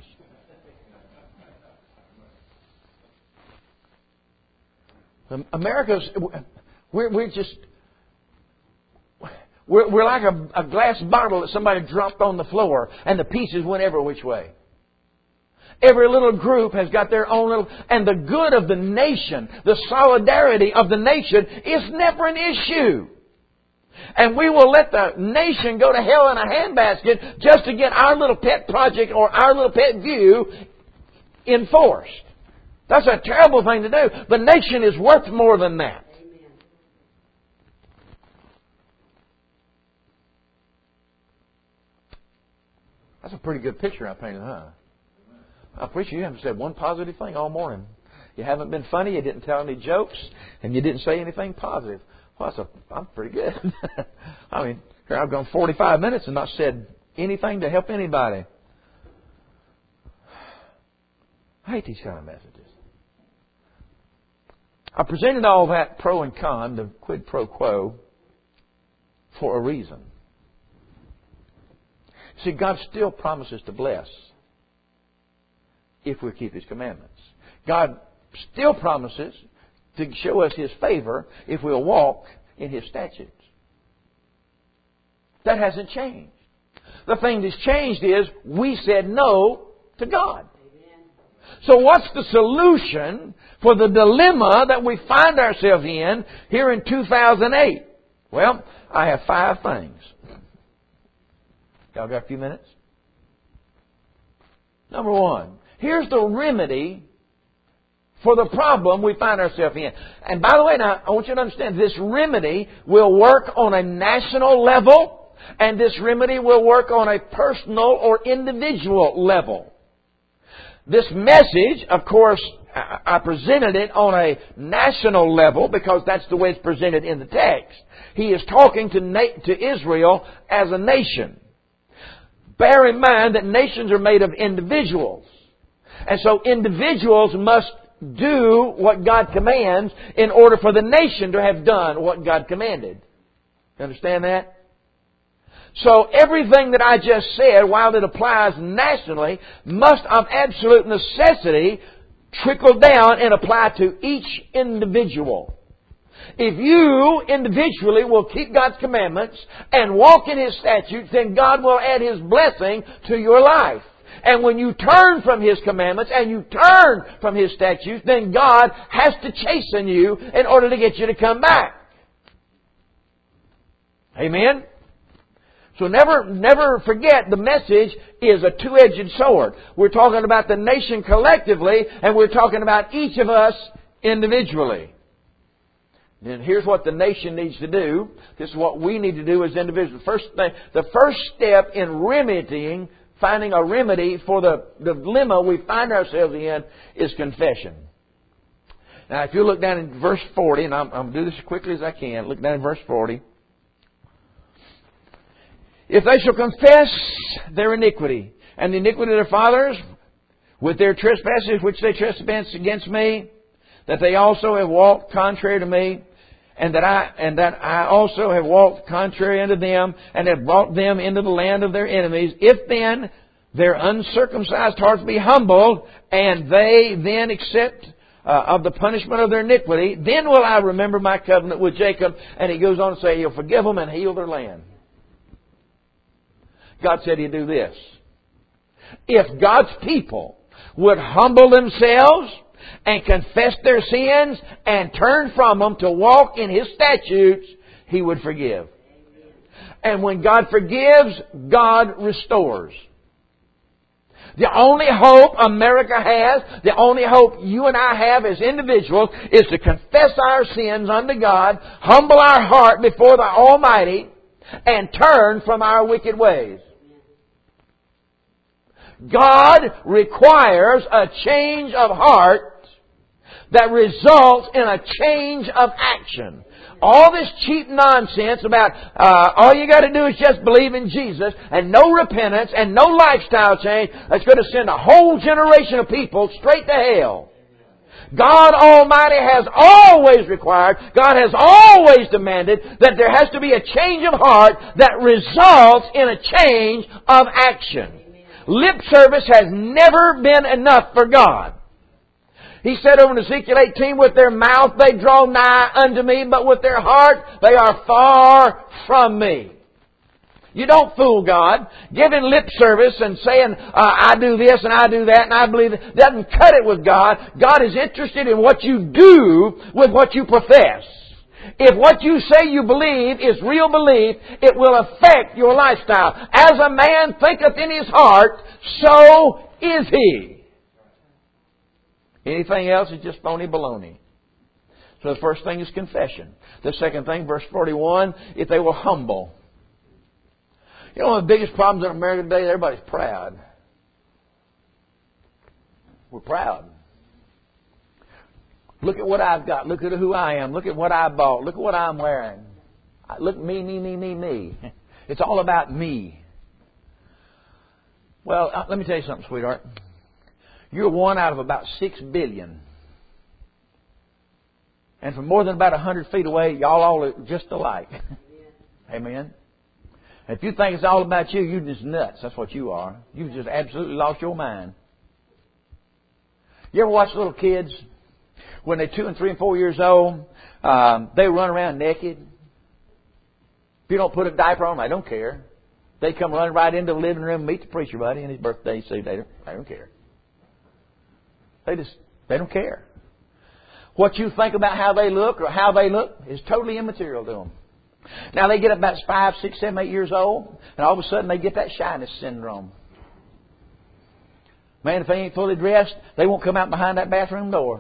America's, we're like a glass bottle that somebody dropped on the floor and the pieces went every which way. Every little group has got their own little... And the good of the nation, the solidarity of the nation is never an issue. And we will let the nation go to hell in a handbasket just to get our little pet project or our little pet view enforced. That's a terrible thing to do. The nation is worth more than that. That's a pretty good picture I painted, huh? I appreciate you haven't said one positive thing all morning. You haven't been funny, you didn't tell any jokes, and you didn't say anything positive. Well, I'm pretty good. I mean, here I've gone 45 minutes and not said anything to help anybody. I hate these kind of messages. I presented all that pro and con, the quid pro quo, for a reason. See, God still promises to bless if we keep His commandments. God still promises to show us His favor if we'll walk in His statutes. That hasn't changed. The thing that's changed is we said no to God. So what's the solution for the dilemma that we find ourselves in here in 2008? Well, I have 5 things. Y'all got a few minutes? Number 1. Here's the remedy for the problem we find ourselves in. And by the way, now, I want you to understand, this remedy will work on a national level, and this remedy will work on a personal or individual level. This message, of course, I presented it on a national level because that's the way it's presented in the text. He is talking to Israel as a nation. Bear in mind that nations are made of individuals. And so individuals must do what God commands in order for the nation to have done what God commanded. You understand that? So everything that I just said, while it applies nationally, must of absolute necessity trickle down and apply to each individual. If you individually will keep God's commandments and walk in His statutes, then God will add His blessing to your life. And when you turn from His commandments and you turn from His statutes, then God has to chasten you in order to get you to come back. Amen? So never forget the message is a two-edged sword. We're talking about the nation collectively, and we're talking about each of us individually. And here's what the nation needs to do. This is what we need to do as individuals. The first step in finding a remedy for the dilemma we find ourselves in is confession. Now, if you look down in verse 40, and I'm going to do this as quickly as I can. Look down in verse 40. If they shall confess their iniquity and the iniquity of their fathers with their trespasses which they trespass against me, that they also have walked contrary to me, and that I also have walked contrary unto them, and have brought them into the land of their enemies, if then their uncircumcised hearts be humbled, and they then accept of the punishment of their iniquity, then will I remember my covenant with Jacob. And he goes on to say He'll forgive them and heal their land. God said He'd do this. If God's people would humble themselves and confess their sins and turn from them to walk in His statutes, He would forgive. And when God forgives, God restores. The only hope America has, the only hope you and I have as individuals, is to confess our sins unto God, humble our heart before the Almighty, and turn from our wicked ways. God requires a change of heart that results in a change of action. All this cheap nonsense about all you got to do is just believe in Jesus and no repentance and no lifestyle change, that's going to send a whole generation of people straight to hell. God Almighty has always required, God has always demanded that there has to be a change of heart that results in a change of action. Lip service has never been enough for God. He said over in Ezekiel 18, with their mouth they draw nigh unto me, but with their heart they are far from me. You don't fool God. Giving lip service and saying, I do this and I do that and I believe it, doesn't cut it with God. God is interested in what you do with what you profess. If what you say you believe is real belief, it will affect your lifestyle. As a man thinketh in his heart, so is he. Anything else is just phony baloney. So the first thing is confession. The second thing, verse 41, if they will humble. You know, one of the biggest problems in America today, everybody's proud. We're proud. Look at what I've got. Look at who I am. Look at what I bought. Look at what I'm wearing. Look, me. It's all about me. Well, let me tell you something, sweetheart. You're one out of about 6 billion. And from more than about 100 feet away, y'all all look just alike. Amen. If you think it's all about you, you're just nuts. That's what you are. You've just absolutely lost your mind. You ever watch little kids? When they're 2 and 3 and 4 years old, they run around naked. If you don't put a diaper on them, they don't care. They come running right into the living room and meet the preacher buddy and his birthday. See, they don't care. They don't care. What you think about how they look or how they look is totally immaterial to them. Now they get up about 5, 6, 7, 8 years old, and all of a sudden they get that shyness syndrome. Man, if they ain't fully dressed, they won't come out behind that bathroom door.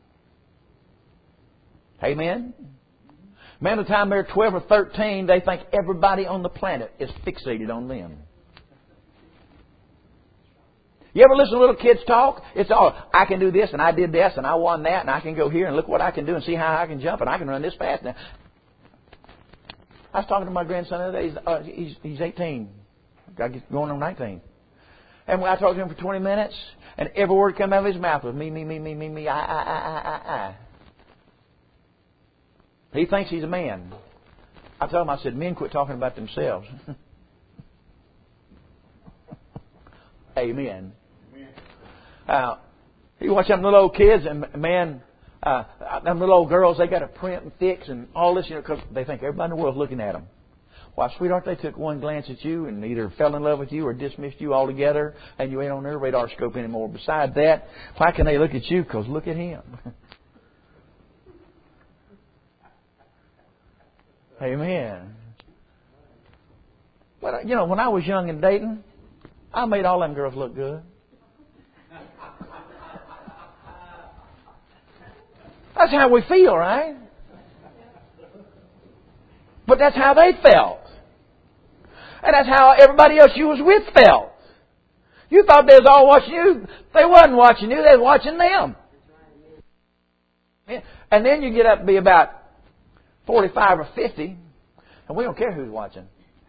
Amen? Man, by the time they're 12 or 13, they think everybody on the planet is fixated on them. You ever listen to little kids talk? It's all, I can do this, and I did this, and I won that, and I can go here, and look what I can do, and see how I can jump, and I can run this fast. Now, I was talking to my grandson the other day. He's 18. Going on 19. And I talked to him for 20 minutes, and every word that came out of his mouth was me, I. He thinks he's a man. I told him, I said, men quit talking about themselves. Amen. You watch them little old kids, and man, them little old girls, they got to print and fix and all this, because they think everybody in the world's looking at them. Why, sweetheart, they took one glance at you and either fell in love with you or dismissed you altogether, and you ain't on their radar scope anymore. Besides that, why can they look at you? Because look at him. Amen. But, when I was young and dating, I made all them girls look good. That's how we feel, right? But that's how they felt. And that's how everybody else you was with felt. You thought they was all watching you. They wasn't watching you. They was watching them. And then you get up to be about 45 or 50, and we don't care who's watching.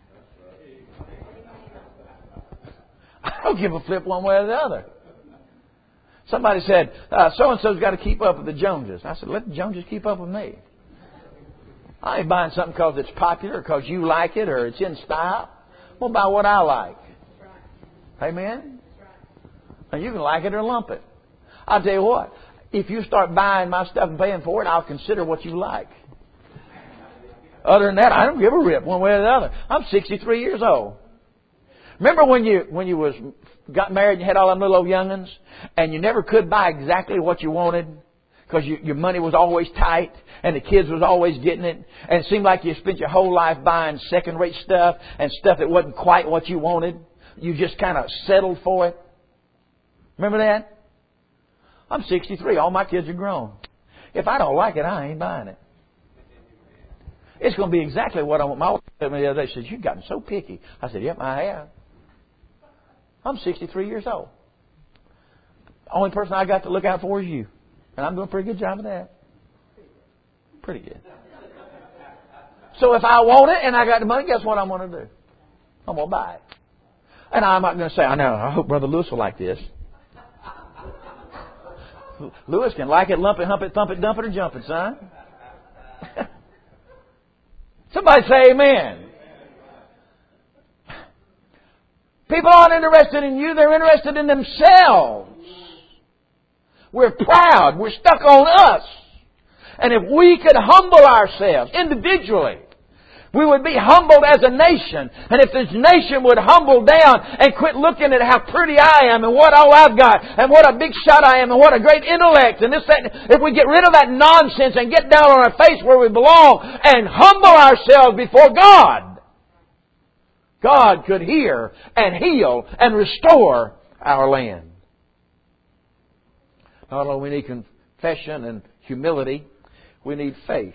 I don't give a flip one way or the other. Somebody said, so-and-so's got to keep up with the Joneses. I said, let the Joneses keep up with me. I ain't buying something because it's popular, or because you like it, or it's in style. I'm going to buy what I like. Amen? And you can like it or lump it. I'll tell you what, if you start buying my stuff and paying for it, I'll consider what you like. Other than that, I don't give a rip one way or the other. I'm 63 years old. Remember when you got married and you had all them little old young'uns, and you never could buy exactly what you wanted because your money was always tight and the kids was always getting it, and it seemed like you spent your whole life buying second-rate stuff and stuff that wasn't quite what you wanted. You just kind of settled for it. Remember that? I'm 63. All my kids are grown. If I don't like it, I ain't buying it. It's going to be exactly what I want. My wife said to me the other day, she said, you've gotten so picky. I said, yep, I have. I'm 63 years old. The only person I got to look out for is you. And I'm doing a pretty good job of that. Pretty good. So if I want it and I got the money, guess what I'm going to do? I'm going to buy it. And I'm not going to say, I know, I hope Brother Lewis will like this. Lewis can like it, lump it, hump it, thump it, dump it, or jump it, son. Somebody say amen. People aren't interested in you, they're interested in themselves. We're proud, we're stuck on us. And if we could humble ourselves individually, we would be humbled as a nation. And if this nation would humble down and quit looking at how pretty I am and what all I've got and what a big shot I am and what a great intellect and this, that, if we get rid of that nonsense and get down on our face where we belong and humble ourselves before God, God could hear and heal and restore our land. Not only we need confession and humility, we need faith.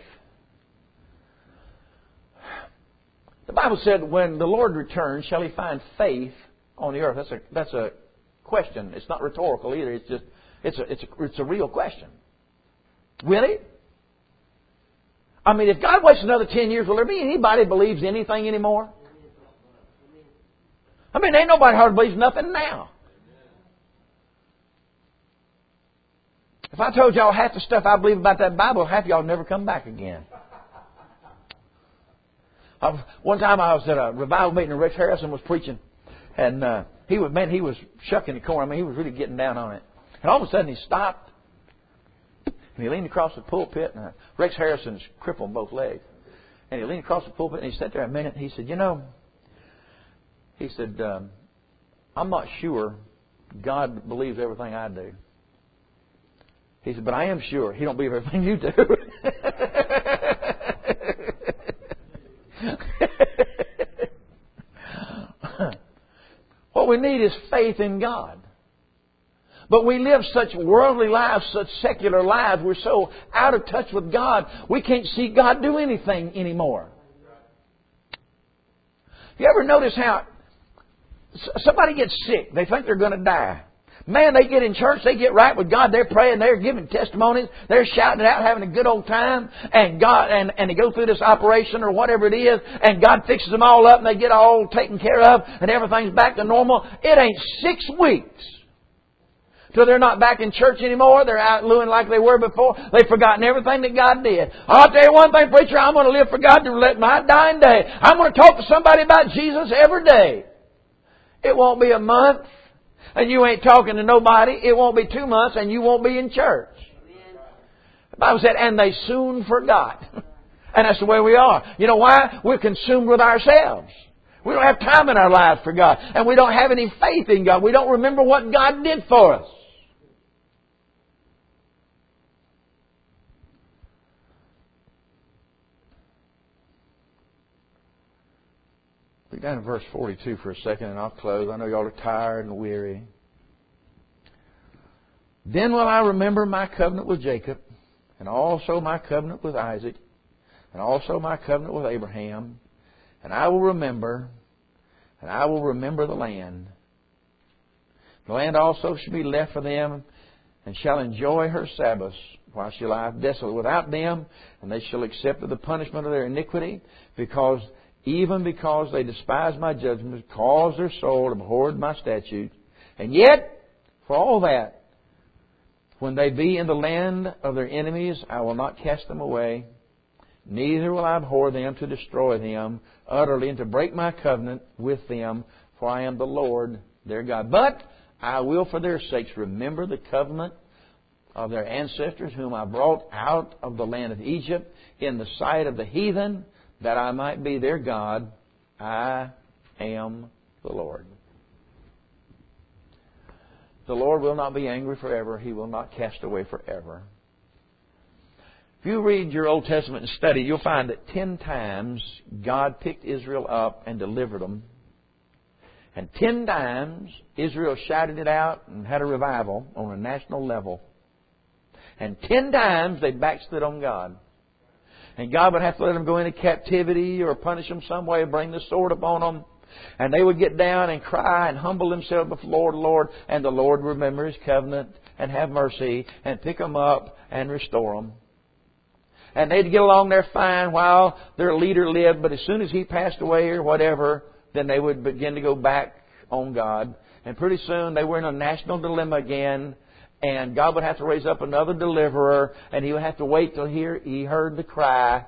The Bible said, when the Lord returns, shall He find faith on the earth? That's a question. It's not rhetorical either. It's a real question. Will He? I mean, if God waits another 10 years, will there be anybody who believes anything anymore? I mean, ain't nobody hardly believes nothing now. If I told y'all half the stuff I believe about that Bible, half of y'all never come back again. One time I was at a revival meeting and Rex Harrison was preaching, and he was shucking the corn. I mean, he was really getting down on it. And all of a sudden he stopped and he leaned across the pulpit, and Rex Harrison's crippled on both legs. And he leaned across the pulpit and he sat there a minute and he said, I'm not sure God believes everything I do. He said, but I am sure He don't believe everything you do. What we need is faith in God. But we live such worldly lives, such secular lives. We're so out of touch with God, we can't see God do anything anymore. You ever notice how somebody gets sick, they think they're going to die, Man, they get in church, they get right with God, they're praying, they're giving testimonies, they're shouting it out, having a good old time, and God, and they go through this operation or whatever it is, and God fixes them all up, and they get all taken care of, and everything's back to normal. It ain't 6 weeks till they're not back in church anymore. They're out looing like they were before. They've forgotten everything that God did. I'll tell you one thing, preacher, I'm going to live for God to let my dying day. I'm going to talk to somebody about Jesus every day. It won't be a month, and you ain't talking to nobody. It won't be 2 months, and you won't be in church. The Bible said, and they soon forgot. And that's the way we are. You know why? We're consumed with ourselves. We don't have time in our lives for God. And we don't have any faith in God. We don't remember what God did for us. Look down at verse 42 for a second and I'll close. I know y'all are tired and weary. Then will I remember my covenant with Jacob, and also my covenant with Isaac, and also my covenant with Abraham, and I will remember the land. The land also shall be left for them, and shall enjoy her Sabbaths, while she lieth desolate without them, and they shall accept of the punishment of their iniquity, because they despise my judgments, caused their soul to abhor my statutes. And yet, for all that, when they be in the land of their enemies, I will not cast them away, neither will I abhor them to destroy them utterly, and to break my covenant with them, for I am the Lord their God. But I will for their sakes remember the covenant of their ancestors, whom I brought out of the land of Egypt in the sight of the heathen, that I might be their God. I am the Lord. The Lord will not be angry forever. He will not cast away forever. If you read your Old Testament and study, you'll find that 10 times God picked Israel up and delivered them. And 10 times Israel shouted it out and had a revival on a national level. And 10 times they backslid on God. And God would have to let them go into captivity or punish them some way, bring the sword upon them. And they would get down and cry and humble themselves before the Lord. And the Lord would remember His covenant and have mercy and pick them up and restore them. And they'd get along there fine while their leader lived. But as soon as he passed away or whatever, then they would begin to go back on God. And pretty soon they were in a national dilemma again. And God would have to raise up another deliverer, and He would have to wait till He heard the cry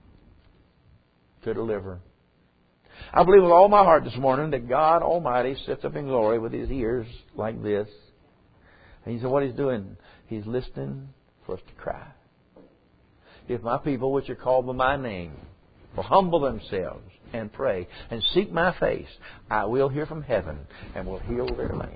to deliver. I believe with all my heart this morning that God Almighty sits up in glory with His ears like this. And He said what He's doing, He's listening for us to cry. If my people which are called by my name will humble themselves and pray and seek my face, I will hear from heaven and will heal their land.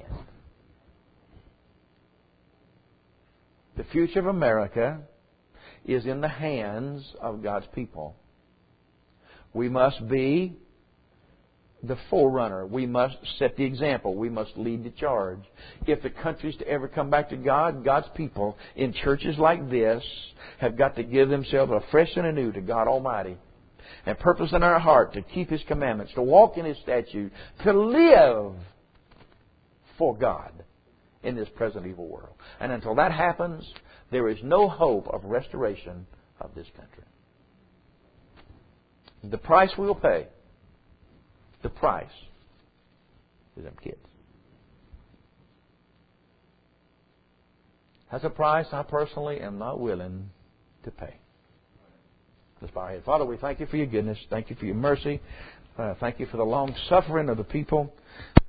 The future of America is in the hands of God's people. We must be the forerunner. We must set the example. We must lead the charge. If the country's to ever come back to God, God's people in churches like this have got to give themselves afresh and anew to God Almighty. And purpose in our heart to keep His commandments, to walk in His statutes, to live for God in this present evil world. And until that happens, there is no hope of restoration of this country. The price we'll pay, the price is them kids. That's a price I personally am not willing to pay. Let's bow our head. Father, we thank You for Your goodness. Thank You for Your mercy. Thank You for the long suffering of the people.